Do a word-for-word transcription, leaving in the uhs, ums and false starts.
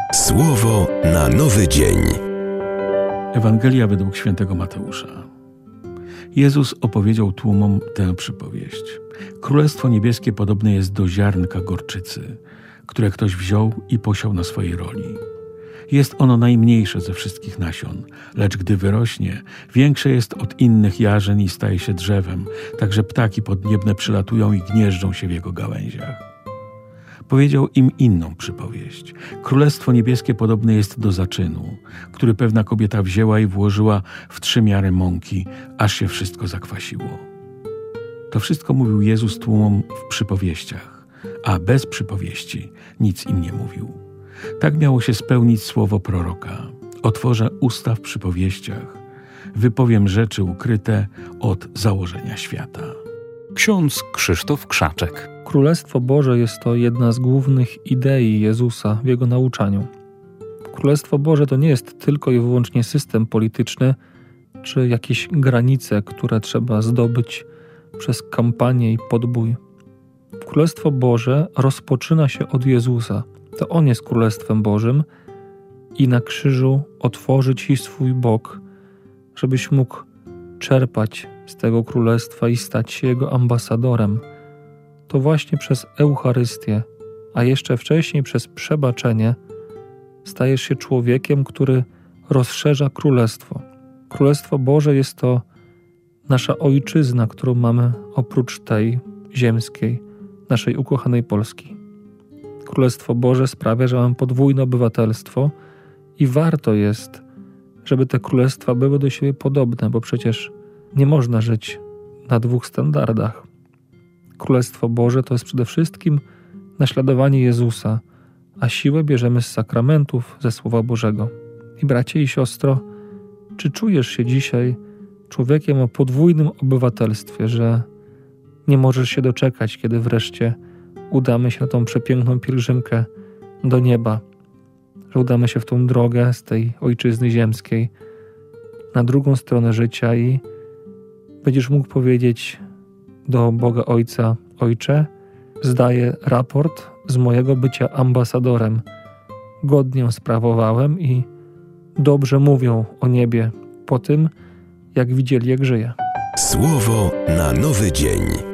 Słowo na nowy dzień. Ewangelia według świętego Mateusza. Jezus opowiedział tłumom tę przypowieść. Królestwo niebieskie podobne jest do ziarnka gorczycy, które ktoś wziął i posiał na swojej roli. Jest ono najmniejsze ze wszystkich nasion, lecz gdy wyrośnie, większe jest od innych jarzyn i staje się drzewem, tak że ptaki podniebne przylatują i gnieżdżą się w jego gałęziach. Powiedział im inną przypowieść. Królestwo niebieskie podobne jest do zaczynu, który pewna kobieta wzięła i włożyła w trzy miary mąki, aż się wszystko zakwasiło. To wszystko mówił Jezus tłumom w przypowieściach, a bez przypowieści nic im nie mówił. Tak miało się spełnić słowo proroka. Otworzę usta w przypowieściach, wypowiem rzeczy ukryte od założenia świata. Ksiądz Krzysztof Krzaczek. Królestwo Boże jest to jedna z głównych idei Jezusa w Jego nauczaniu. Królestwo Boże to nie jest tylko i wyłącznie system polityczny czy jakieś granice, które trzeba zdobyć przez kampanię i podbój. Królestwo Boże rozpoczyna się od Jezusa. To On jest Królestwem Bożym i na krzyżu otworzy Ci swój bok, żebyś mógł czerpać z tego Królestwa i stać się Jego ambasadorem. To właśnie przez Eucharystię, a jeszcze wcześniej przez przebaczenie stajesz się człowiekiem, który rozszerza Królestwo. Królestwo Boże jest to nasza ojczyzna, którą mamy oprócz tej ziemskiej, naszej ukochanej Polski. Królestwo Boże sprawia, że mamy podwójne obywatelstwo i warto jest, żeby te królestwa były do siebie podobne, bo przecież nie można żyć na dwóch standardach. Królestwo Boże to jest przede wszystkim naśladowanie Jezusa, a siłę bierzemy z sakramentów, ze Słowa Bożego. I bracie i siostro, czy czujesz się dzisiaj człowiekiem o podwójnym obywatelstwie, że nie możesz się doczekać, kiedy wreszcie udamy się na tą przepiękną pielgrzymkę do nieba, że udamy się w tą drogę z tej ojczyzny ziemskiej na drugą stronę życia i będziesz mógł powiedzieć do Boga Ojca: Ojcze, zdaję raport z mojego bycia ambasadorem. Godnie sprawowałem i dobrze mówią o niebie po tym, jak widzieli, jak żyję. Słowo na nowy dzień.